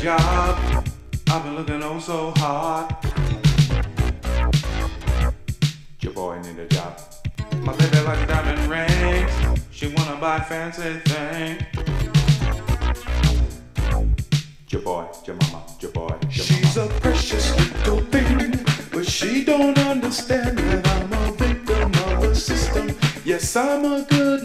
job. I've been looking oh so hard. Your boy need a job. My baby likes diamond rings. She wanna buy fancy things. Your boy, your mama, your boy, your She's mama. a precious little thing, but she don't understand that I'm a victim of the system. Yes, I'm a good